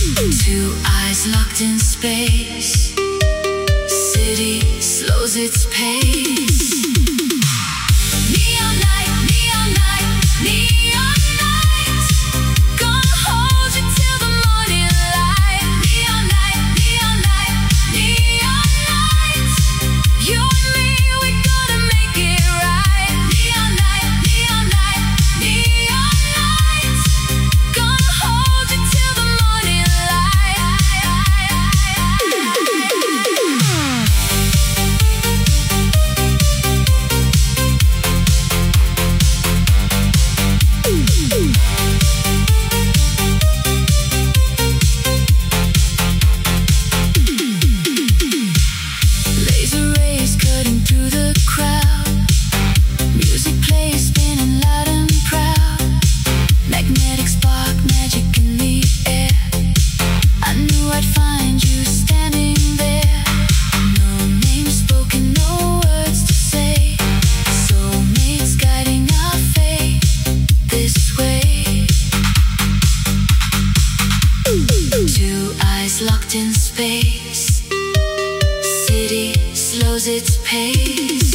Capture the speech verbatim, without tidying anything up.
Two eyes locked in space. City slows its pace. Neon light, neon light, neon light. Gonna hold you till the morning light. Neon light, neon light, neon light. You and me, we gotta make it right. Neon light, neon light, neon light. Gonna hold you till the morning Laser rays cutting through the crowd. Music plays spinning loud and proud. Magnetic spark, magic in the air. I knew I'd find you standing there. No name spoken, no words to say. Soulmates guiding our fate this way. Two eyes locked in space. City slows its pace.